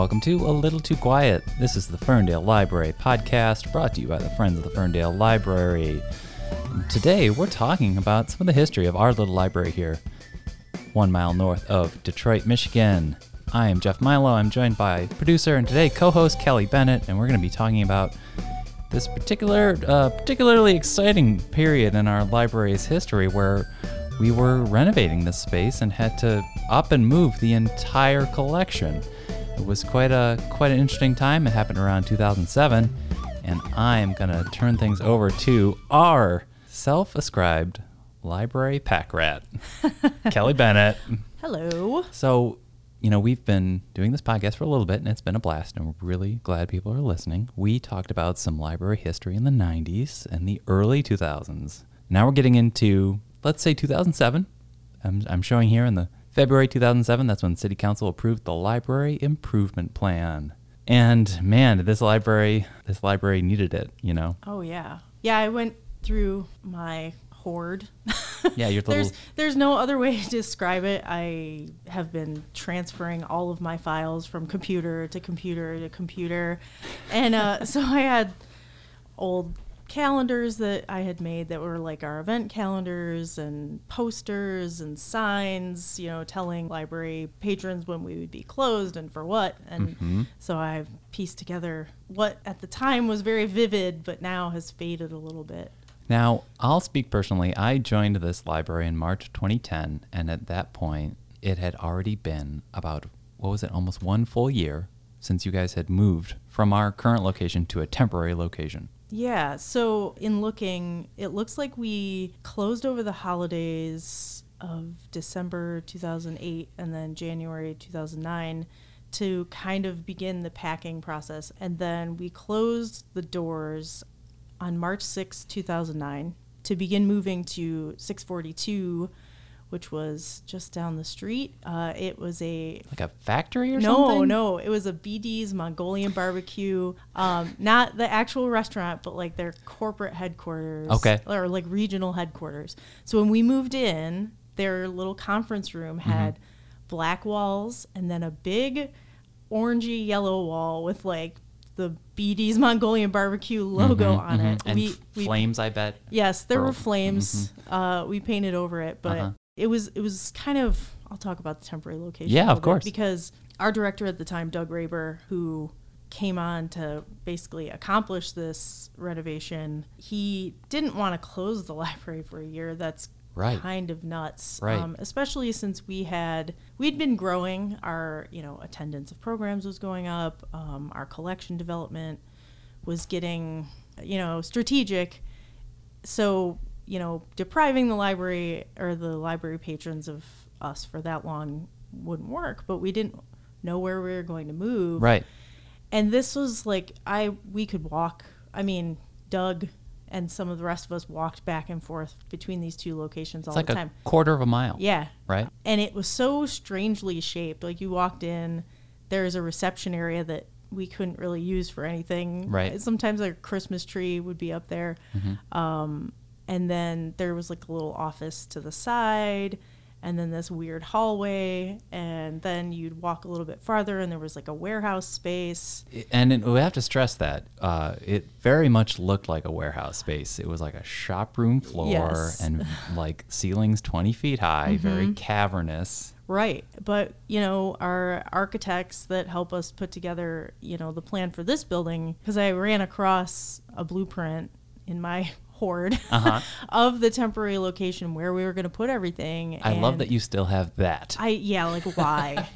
Welcome to A Little Too Quiet. This is the Ferndale Library podcast brought to you by the Friends of the Ferndale Library. And today we're talking about some of the history of our little library here, 1 mile north of Detroit, Michigan. I am Jeff Milo. I'm joined by producer and today co-host Kelly Bennett, and we're going to be talking about this particularly exciting period in our library's history where we were renovating this space and had to up and move the entire collection. It was quite an interesting time. It happened around 2007, and I'm going to turn things over to our self-ascribed library pack rat, Kelly Bennett. Hello. So, we've been doing this podcast for a little bit, and it's been a blast, and we're really glad people are listening. We talked about some library history in the 90s and the early 2000s. Now we're getting into, let's say, 2007. I'm showing here in the February 2007, that's when City Council approved the Library Improvement Plan. And man, this library needed it, Oh, yeah. Yeah, I went through my hoard. Yeah, your little... There's no other way to describe it. I have been transferring all of my files from computer to computer to computer. And so I had old calendars that I had made that were like our event calendars and posters and signs, telling library patrons when we would be closed and for what. And so I've pieced together what at the time was very vivid, but now has faded a little bit. Now, I'll speak personally. I joined this library in March 2010, and at that point, it had already been about, almost 1 full year since you guys had moved from our current location to a temporary location. Yeah, so in looking, it looks like we closed over the holidays of December 2008 and then January 2009 to kind of begin the packing process. And then we closed the doors on March 6, 2009 to begin moving to 642, which was just down the street. It was like a factory or something? No, it was a BD's Mongolian barbecue. Not the actual restaurant, but like their corporate headquarters. Okay. Or like regional headquarters. So when we moved in, their little conference room had black walls and then a big orangey yellow wall with like the BD's Mongolian barbecue logo on it. And flames, I bet. Yes, there were flames. We painted over it, but it was kind of, I'll talk about the temporary location. Yeah, of course. Because our director at the time, Doug Raber, who came on to basically accomplish this renovation, he didn't want to close the library for a year. That's kind of nuts. Right. Especially since we'd been growing. Our, attendance of programs was going up. Our collection development was getting, strategic. So, depriving the library or the library patrons of us for that long wouldn't work, but we didn't know where we were going to move. Right. And this was like, we could walk. I mean, Doug and some of the rest of us walked back and forth between these two locations all the time. It's like a quarter of a mile. Yeah. Right. And it was so strangely shaped. Like you walked in, there's a reception area that we couldn't really use for anything. Right. Sometimes a Christmas tree would be up there. And then there was like a little office to the side and then this weird hallway. And then you'd walk a little bit farther and there was like a warehouse space. And we have to stress that it very much looked like a warehouse space. It was like a shop room floor and like ceilings 20 feet high, very cavernous. Right. But, our architects that help us put together, the plan for this building, because I ran across a blueprint in my hoard of the temporary location where we were going to put everything. I love that you still have that. Why?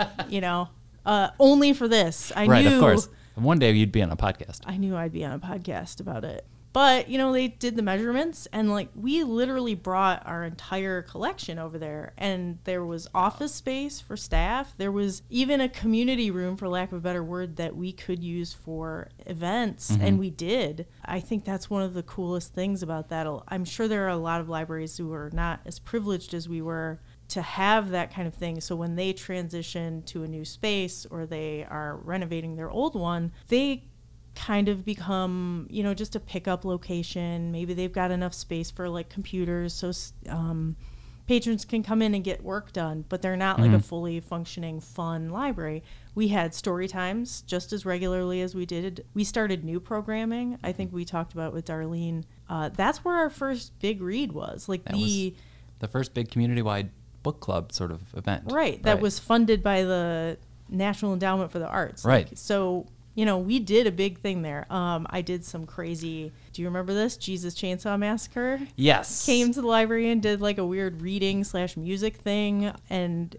Only for this. I knew, of knew. Course. One day you'd be on a podcast. I knew I'd be on a podcast about it. But, they did the measurements and like we literally brought our entire collection over there and there was office space for staff. There was even a community room, for lack of a better word, that we could use for events. And we did. I think that's one of the coolest things about that. I'm sure there are a lot of libraries who are not as privileged as we were to have that kind of thing. So when they transition to a new space or they are renovating their old one, they kind of become, just a pickup location. Maybe they've got enough space for like computers. So patrons can come in and get work done, but they're not like a fully functioning, fun library. We had story times just as regularly as we did. We started new programming. I think we talked about with Darlene. That's where our first big read was. Like That was the first big community-wide book club sort of event. Right. That was funded by the National Endowment for the Arts. Right. Like, so, you know, we did a big thing there. I did some crazy, do you remember this? Jesus Chainsaw Massacre? Yes. Came to the library and did like a weird reading/music thing. And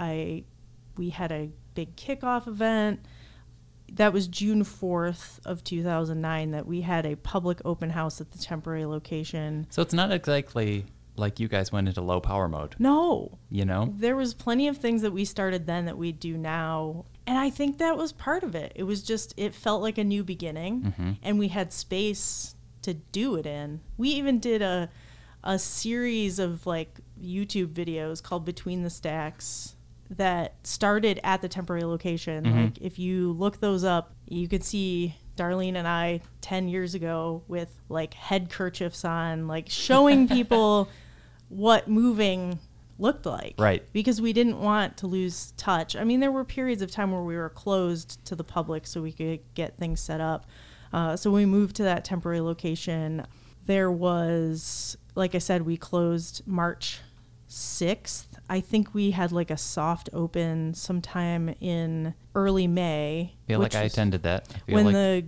we had a big kickoff event. That was June 4th of 2009 that we had a public open house at the temporary location. So it's not exactly like you guys went into low power mode. No. You know? There was plenty of things that we started then that we do now. And I think that was part of it. It was just, it felt like a new beginning. And we had space to do it in. We even did a series of like YouTube videos called Between the Stacks that started at the temporary location. Like if you look those up, you could see Darlene and I 10 years ago with like head kerchiefs on, like showing people what moving looked like. Right. Because we didn't want to lose touch. I mean, there were periods of time where we were closed to the public so we could get things set up. So we moved to that temporary location. There was, like I said, we closed March 6th. I think we had like a soft open sometime in early May. I feel like I attended that. When the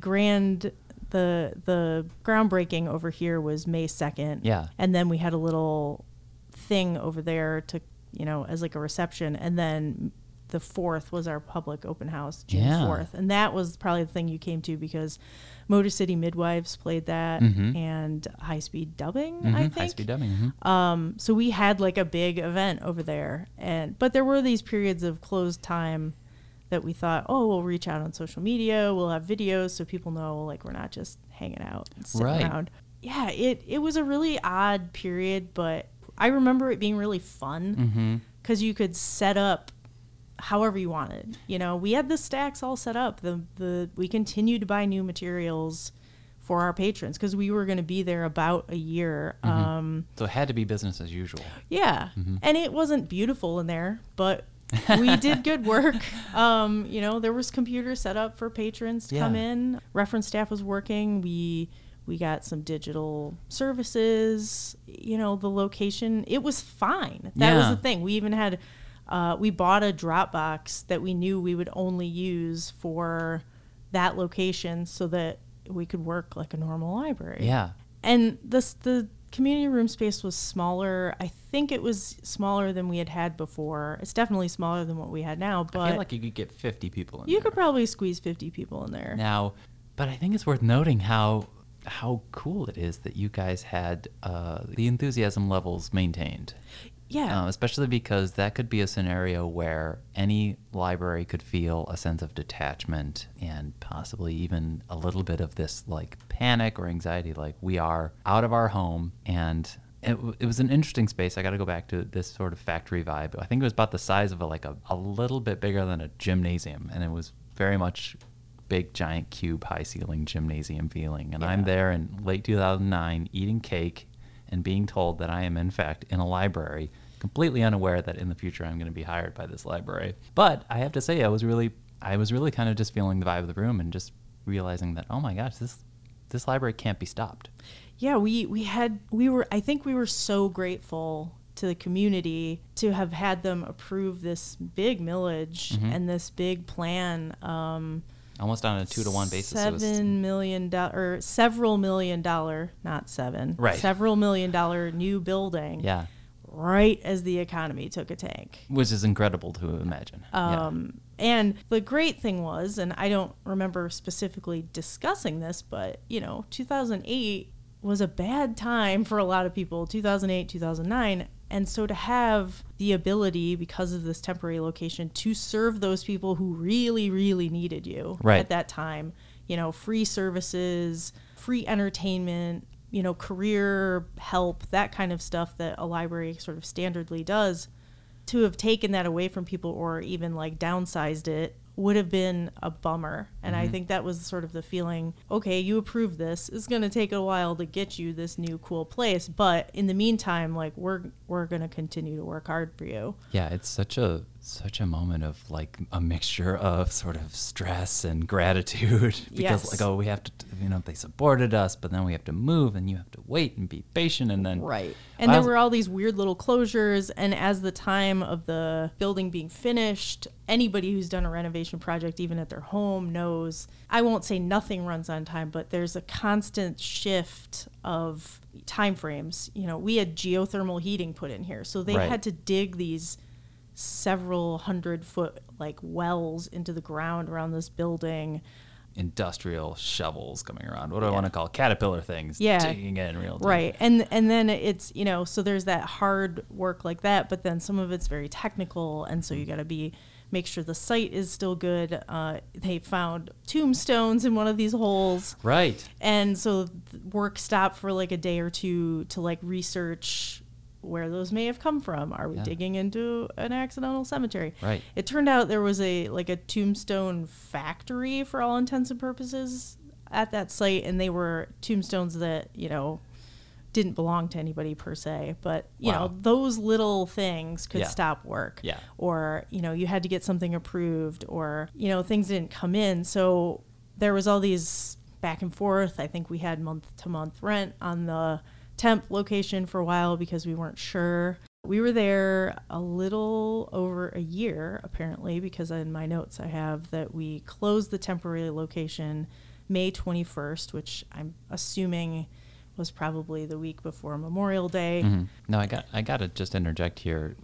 groundbreaking over here was May 2nd. Yeah. And then we had a little thing over there to, you know, as like a reception. And then the 4th was our public open house, June 4th. And that was probably the thing you came to because Motor City Midwives played that and High Speed Dubbing, I think. High Speed Dubbing. So we had like a big event over there. But there were these periods of closed time that we thought, oh, we'll reach out on social media. We'll have videos so people know like we're not just hanging out and sitting around. Yeah, it was a really odd period, but I remember it being really fun because you could set up however you wanted. You know, we had the stacks all set up. We continued to buy new materials for our patrons because we were going to be there about a year. So it had to be business as usual. Yeah. And it wasn't beautiful in there, but we did good work. You know, there was computers set up for patrons to come in. Reference staff was working. We got some digital services. You know, the location, it was fine. That was the thing. We even had we bought a Dropbox that we knew we would only use for that location so that we could work like a normal library. Yeah. And the community room space was smaller. I think it was smaller than we had before. It's definitely smaller than what we had now, but I feel like you could get 50 people in there. You could probably squeeze 50 people in there. Now, but I think it's worth noting how cool it is that you guys had the enthusiasm levels maintained. Yeah. Especially because that could be a scenario where any library could feel a sense of detachment and possibly even a little bit of this like panic or anxiety, like we are out of our home. And it was an interesting space. I got to go back to this sort of factory vibe. I think it was about the size of a little bit bigger than a gymnasium. And it was very much big, giant cube, high ceiling gymnasium feeling. And I'm there in late 2009 eating cake and being told that I am, in fact, in a library, completely unaware that in the future I'm going to be hired by this library. But I have to say, I was really kind of just feeling the vibe of the room and just realizing that, oh my gosh, this library can't be stopped. Yeah, I think we were so grateful to the community to have had them approve this big millage and this big plan. Almost on a 2-to-1 basis. $7 million, or several $1 million, not seven. Right. Several $1 million new building. Yeah. Right as the economy took a tank. Which is incredible to imagine. And the great thing was, and I don't remember specifically discussing this, but, 2008 was a bad time for a lot of people, 2008, 2009. And so to have the ability, because of this temporary location, to serve those people who really, really needed you at that time, free services, free entertainment, career help, that kind of stuff that a library sort of standardly does, to have taken that away from people or even like downsized it would have been a bummer. And I think that was sort of the feeling, okay, you approved this. It's going to take a while to get you this new cool place. But in the meantime, like, we're going to continue to work hard for you. Yeah, it's such a moment of like a mixture of sort of stress and gratitude because Yes. like, oh, we have to, they supported us, but then we have to move and you have to wait and be patient. And then Right. And there were all these weird little closures. And as the time of the building being finished, anybody who's done a renovation project, even at their home, knows, I won't say nothing runs on time, but there's a constant shift of time frames. We had geothermal heating put in here. So they Right. had to dig these several 100-foot like wells into the ground around this building. industrial shovels coming around. What do I want to call Caterpillar things? Yeah. Digging in real time. Right. And then it's, so there's that hard work like that, but then some of it's very technical. And so you got to make sure the site is still good. They found tombstones in one of these holes. Right. And so work stopped for like a day or two to like research where those may have come from. Are we digging into an accidental cemetery? Right. It turned out there was a tombstone factory for all intents and purposes at that site, and they were tombstones that, didn't belong to anybody per se, but those little things could stop work. Yeah. Or, you had to get something approved, or, things didn't come in. So there was all these back and forth. I think we had month-to-month rent on the temp location for a while because we weren't sure. We were there a little over a year, apparently, because in my notes I have that we closed the temporary location May 21st, which I'm assuming was probably the week before Memorial Day. Mm-hmm. No, I got to just interject here.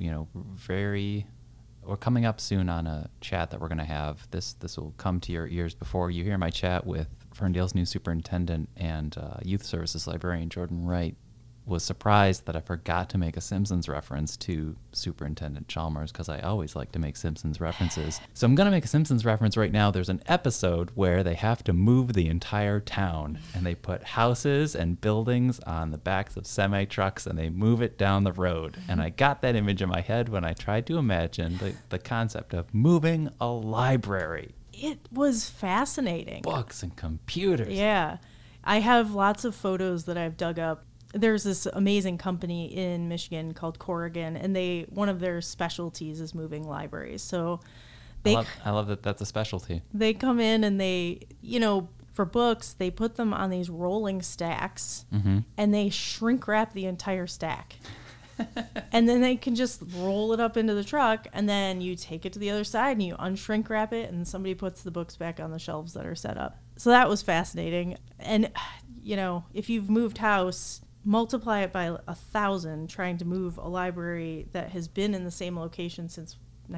We're coming up soon on a chat that we're going to have. This will come to your ears before you hear my chat with Ferndale's new superintendent and youth services librarian Jordan Wright. Was surprised that I forgot to make a Simpsons reference to Superintendent Chalmers because I always like to make Simpsons references. So I'm going to make a Simpsons reference right now. There's an episode where they have to move the entire town and they put houses and buildings on the backs of semi-trucks and they move it down the road. And I got that image in my head when I tried to imagine the concept of moving a library. It was fascinating. Books and computers. Yeah. I have lots of photos that I've dug up. There's this amazing company in Michigan called Corrigan, and one of their specialties is moving libraries. So I love that that's a specialty. They come in and they, for books, they put them on these rolling stacks, and they shrink wrap the entire stack. And then they can just roll it up into the truck, and then you take it to the other side and you unshrink wrap it, and somebody puts the books back on the shelves that are set up. So that was fascinating. And, if you've moved house, multiply it by 1,000 trying to move a library that has been in the same location since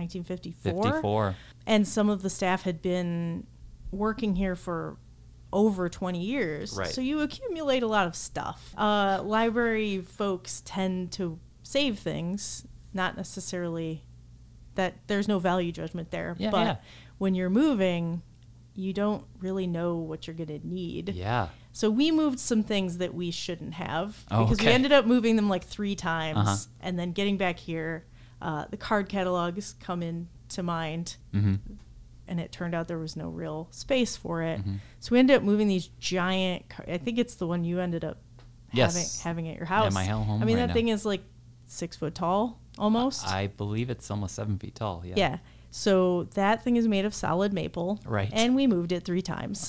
1954. And some of the staff had been working here for over 20 years. Right. So you accumulate a lot of stuff. Library folks tend to save things, not necessarily that there's no value judgment there. But when you're moving, you don't really know what you're going to need. Yeah. So we moved some things that we shouldn't have because we ended up moving them like 3 times and then getting back here. The card catalogs come into mind, and it turned out there was no real space for it. So we ended up moving these giant, I think it's the one you ended up having at your house. Yeah, my home I mean, right that now. thing is like 6 foot tall almost. I believe it's almost 7 feet tall. Yeah. Yeah. So that thing is made of solid maple. Right. And we moved it 3 times.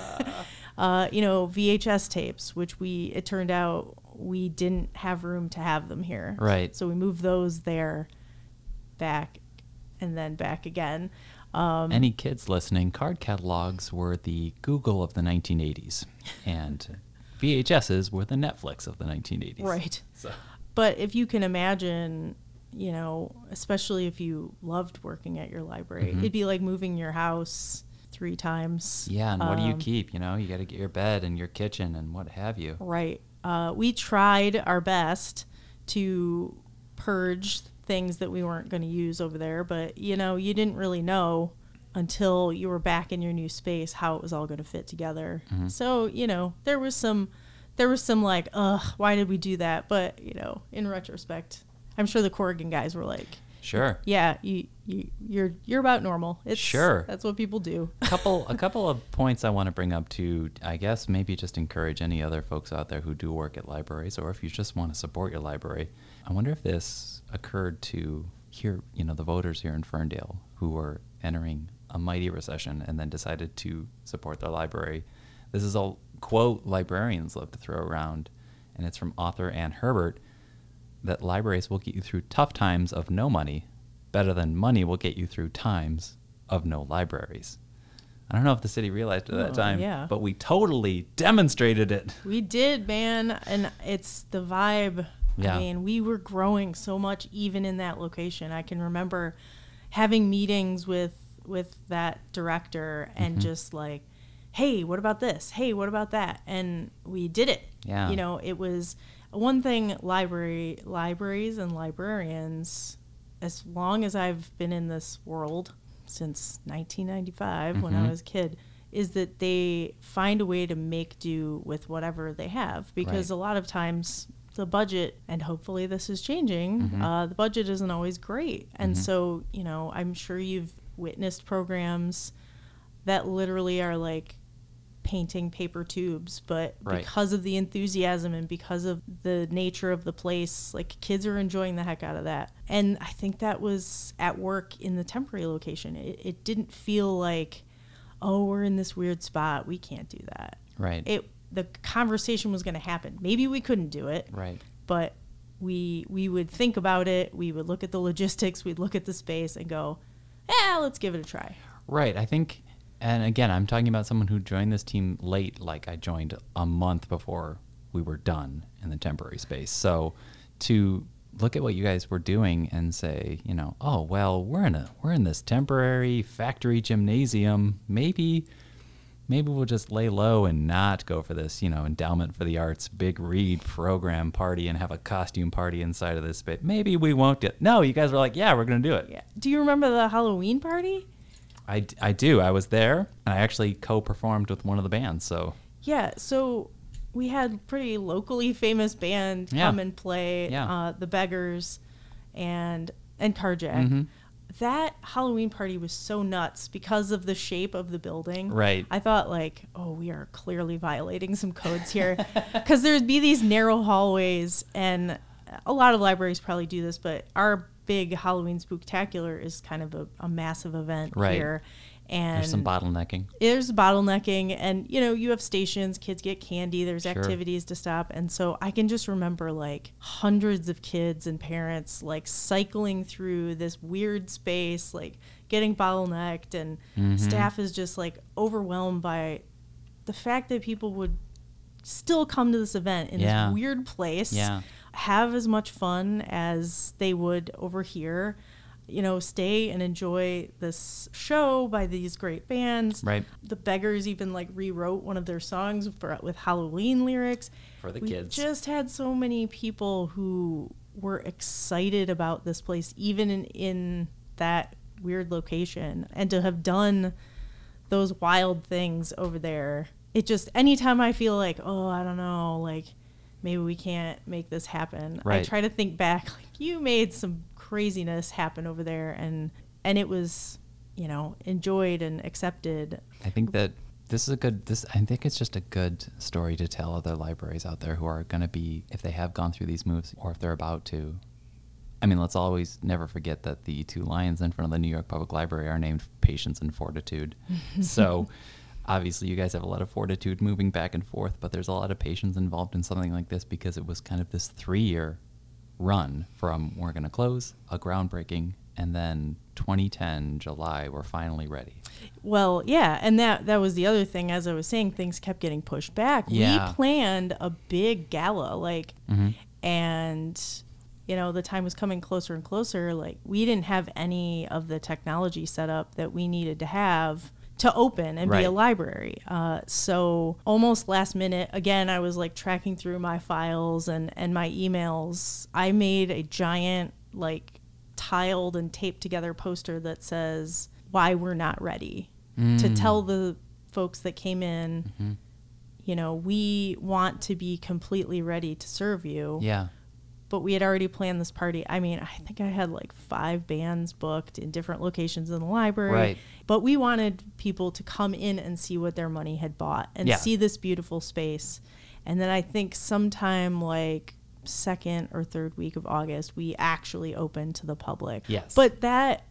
VHS tapes, which it turned out we didn't have room to have them here. Right. So we moved those there, back, and then back again. Any kids listening, card catalogs were the Google of the 1980s, and VHSs were the Netflix of the 1980s. Right. So. But if you can imagine, especially if you loved working at your library, it'd be like moving your house 3 times. Yeah, and what do you keep? You got to get your bed and your kitchen and what have you. Right. We tried our best to purge things that we weren't going to use over there, but, you didn't really know until you were back in your new space how it was all going to fit together. So, there was some like, why did we do that? But, in retrospect, I'm sure the Corrigan guys were like, Sure. Yeah, you're about normal. Sure. That's what people do. A couple of points I want to bring up to, I guess, maybe just encourage any other folks out there who do work at libraries, or if you just want to support your library. I wonder if this occurred to here, the voters here in Ferndale who were entering a mighty recession and then decided to support their library. This is a quote librarians love to throw around, and it's from author Ann Herbert, that libraries will get you through tough times of no money better than money will get you through times of no libraries. I don't know if the city realized it at that time, but we totally demonstrated it. We did, man, and it's the vibe. Yeah. I mean, we were growing so much even in that location. I can remember having meetings with that director and just like, hey, what about this? Hey, what about that? And we did it. Yeah. It was one thing libraries and librarians, as long as I've been in this world since 1995 when I was a kid, is that they find a way to make do with whatever they have, because a lot of times the budget, and hopefully this is changing, the budget isn't always great. And so, I'm sure you've witnessed programs that literally are like painting paper tubes, but because of the enthusiasm and because of the nature of the place, like kids are enjoying the heck out of that. And I think that was at work in the temporary location. It didn't feel like, oh, we're in this weird spot, we can't do that. Right. The conversation was going to happen. Maybe we couldn't do it. Right. But we would think about it. We would look at the logistics. We'd look at the space and go, let's give it a try. Right. I think, and again, I'm talking about someone who joined this team late, like I joined a month before we were done in the temporary space. So to look at what you guys were doing and say, oh, well, we're in this temporary factory gymnasium. Maybe we'll just lay low and not go for this, Endowment for the Arts big read program party and have a costume party inside of this space. Maybe we won't do it. No, you guys were like, yeah, we're going to do it. Yeah. Do you remember the Halloween party? I do. I was there, and I actually co-performed with one of the bands. So yeah, so we had pretty locally famous band come and play, the Beggars and Carjack. That Halloween party was so nuts because of the shape of the building. Right. I thought like, oh, we are clearly violating some codes here, because there'd be these narrow hallways, and a lot of libraries probably do this, but our big Halloween Spooktacular is kind of a massive event here. And there's some bottlenecking. There's bottlenecking, and you have stations, kids get candy, there's activities to stop. And so I can just remember like hundreds of kids and parents like cycling through this weird space, like getting bottlenecked, and staff is just like overwhelmed by the fact that people would still come to this event in this weird place, have as much fun as they would over here, stay and enjoy this show by these great bands. Right. The Beggars even like rewrote one of their songs with Halloween lyrics for the kids. We just had so many people who were excited about this place, even in that weird location, and to have done those wild things over there. It just, anytime I feel like, oh, I don't know, like maybe we can't make this happen, I try to think back, like you made some craziness happen over there, and it was, enjoyed and accepted. I think that I think it's just a good story to tell other libraries out there who are going to be, if they have gone through these moves or if they're about to. I mean, let's always never forget that the two lions in front of the New York Public Library are named Patience and Fortitude. So obviously you guys have a lot of fortitude moving back and forth, but there's a lot of patience involved in something like this, because it was kind of this 3-year run from we're going to close, a groundbreaking, and then 2010 July we're finally ready. Well, yeah, and that was the other thing. As I was saying, things kept getting pushed back. We planned a big gala, and the time was coming closer and closer. Like, we didn't have any of the technology set up that we needed to have to open and be a library. So almost last minute, again, I was like tracking through my files and my emails. I made a giant like tiled and taped together poster that says why we're not ready, to tell the folks that came in, we want to be completely ready to serve you. Yeah. but we had already planned this party. I mean, I think I had like 5 bands booked in different locations in the library. Right. But we wanted people to come in and see what their money had bought and see this beautiful space. And then I think sometime like second or third week of August, we actually opened to the public. Yes. But that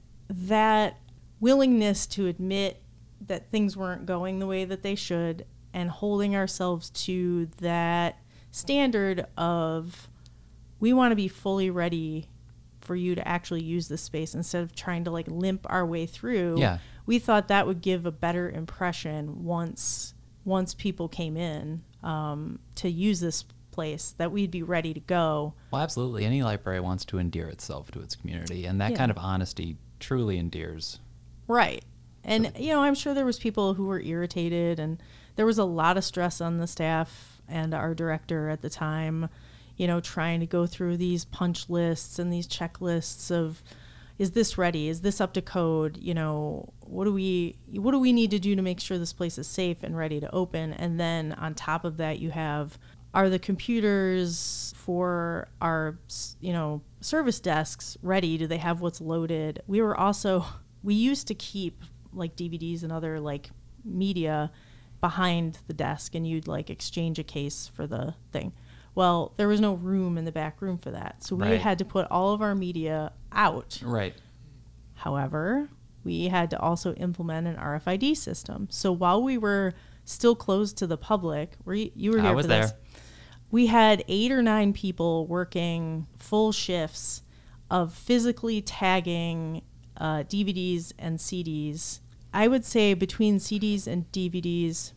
willingness to admit that things weren't going the way that they should, and holding ourselves to that standard of, we want to be fully ready for you to actually use this space instead of trying to like limp our way through. Yeah. We thought that would give a better impression once people came in to use this place, that we'd be ready to go. Well, absolutely. Any library wants to endear itself to its community, and that kind of honesty truly endears. Right. And, you know, I'm sure there was people who were irritated, and there was a lot of stress on the staff and our director at the time, you know, trying to go through these punch lists and these checklists of, is this ready? Is this up to code? You know, what do we need to do to make sure this place is safe and ready to open? And then on top of that, you have, are the computers for our, you know, service desks ready? Do they have what's loaded? We used to keep like DVDs and other like media behind the desk, and you'd like exchange a case for the thing. Well, there was no room in the back room for that. So we had to put all of our media out. Right. However, we had to also implement an RFID system. So while we were still closed to the public, you were here for this. We had 8 or 9 people working full shifts of physically tagging DVDs and CDs. I would say between CDs and DVDs,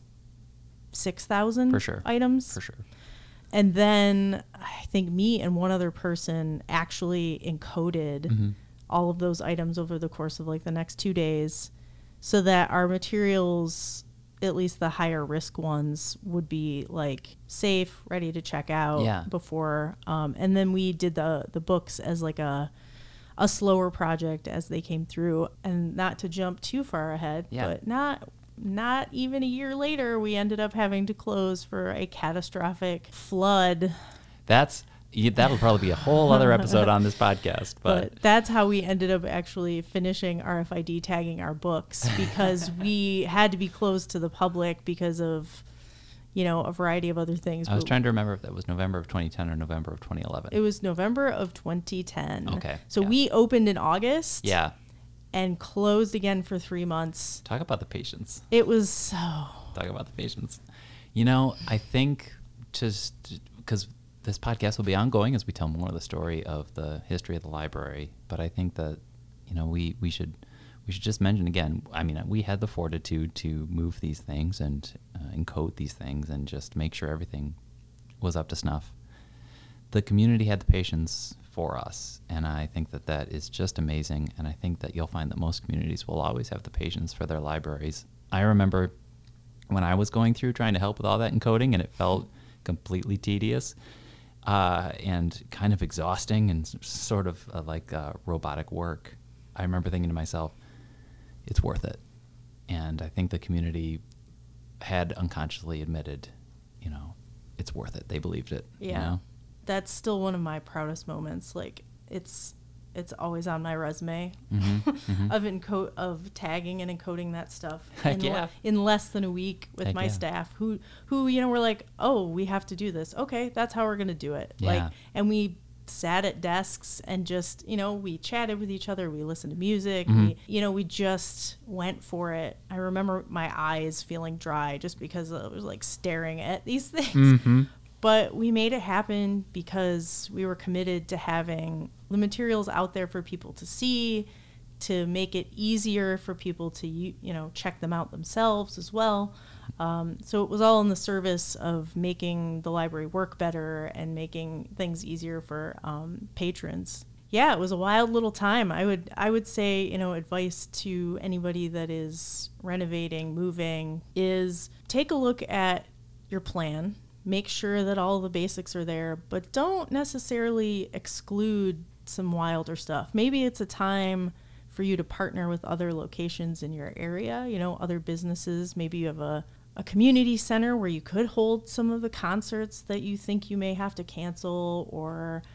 6,000 items. For sure. And then I think me and one other person actually encoded all of those items over the course of like the next 2 days, so that our materials, at least the higher risk ones, would be like safe, ready to check out before. And then we did the books as like a slower project as they came through. And not to jump too far ahead, but not even a year later, we ended up having to close for a catastrophic flood. That'll probably be a whole other episode on this podcast. But that's how we ended up actually finishing RFID tagging our books, because we had to be closed to the public because of, you know, a variety of other things. I was trying to remember if that was November of 2010 or November of 2011. It was November of 2010. Okay. So we opened in August. Yeah. And closed again for 3 months. Talk about the patience. It was so... Talk about the patience. You know, I think just because this podcast will be ongoing as we tell more of the story of the history of the library, but I think that, you know, we should just mention again, I mean, we had the fortitude to move these things and encode these things and just make sure everything was up to snuff. The community had the patience for us, and I think that is just amazing, and I think that you'll find that most communities will always have the patience for their libraries. I remember when I was going through trying to help with all that encoding, and it felt completely tedious and kind of exhausting and sort of like robotic work. I remember thinking to myself, it's worth it. And I think the community had unconsciously admitted, you know, it's worth it. They believed it. Yeah. You know? That's still one of my proudest moments. Like, it's always on my resume of tagging and encoding that stuff in less than a week with my staff who you know, were like, oh, we have to do this. Okay, that's how we're gonna do it. Yeah. Like, and we sat at desks and just, you know, we chatted with each other, we listened to music, we just went for it. I remember my eyes feeling dry just because I was like staring at these things. But we made it happen because we were committed to having the materials out there for people to see, to make it easier for people to, you know, check them out themselves as well. So it was all in the service of making the library work better and making things easier for patrons. Yeah, it was a wild little time. I would say, you know, advice to anybody that is renovating, moving, is take a look at your plan. Make sure that all the basics are there, but don't necessarily exclude some wilder stuff. Maybe it's a time for you to partner with other locations in your area, you know, other businesses. Maybe you have a community center where you could hold some of the concerts that you think you may have to cancel, or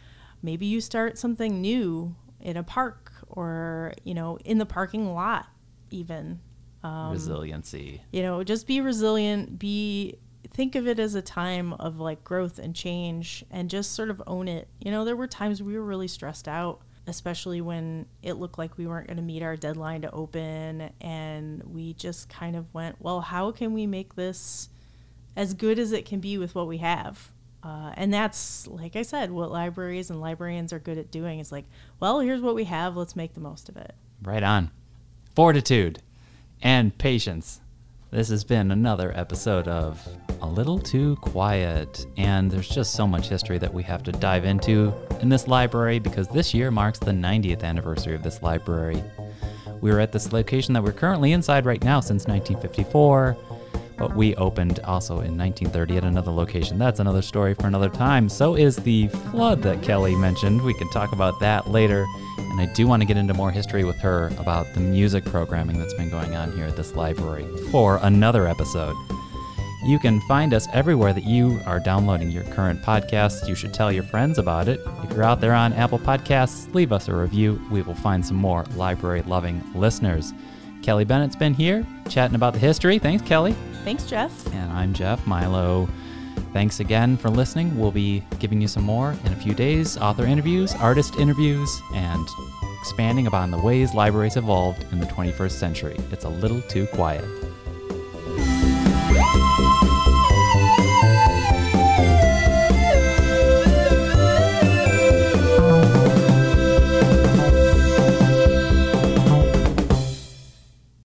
maybe you start something new in a park or, in the parking lot even. Resiliency. Just be resilient, think of it as a time of like growth and change and just sort of own it. There were times we were really stressed out, especially when it looked like we weren't going to meet our deadline to open, and we just kind of went, well, how can we make this as good as it can be with what we have? And that's, like I said, what libraries and librarians are good at doing. Is like, well, here's what we have, let's make the most of it. Right on. Fortitude and patience. This has been another episode of A Little Too Quiet, and there's just so much history that we have to dive into in this library because this year marks the 90th anniversary of this library. We were at this location that we're currently inside right now since 1954, but we opened also in 1930 at another location. That's another story for another time. So is the flood that Kelly mentioned. We can talk about that later. And I do want to get into more history with her about the music programming that's been going on here at this library for another episode. You can find us everywhere that you are downloading your current podcasts. You should tell your friends about it. If you're out there on Apple Podcasts, leave us a review. We will find some more library-loving listeners. Kelly Bennett's been here chatting about the history. Thanks, Kelly. Thanks, Jeff. And I'm Jeff Milo. Thanks again for listening. We'll be giving you some more in a few days. Author interviews, artist interviews, and expanding upon the ways libraries evolved in the 21st century. It's a little too quiet.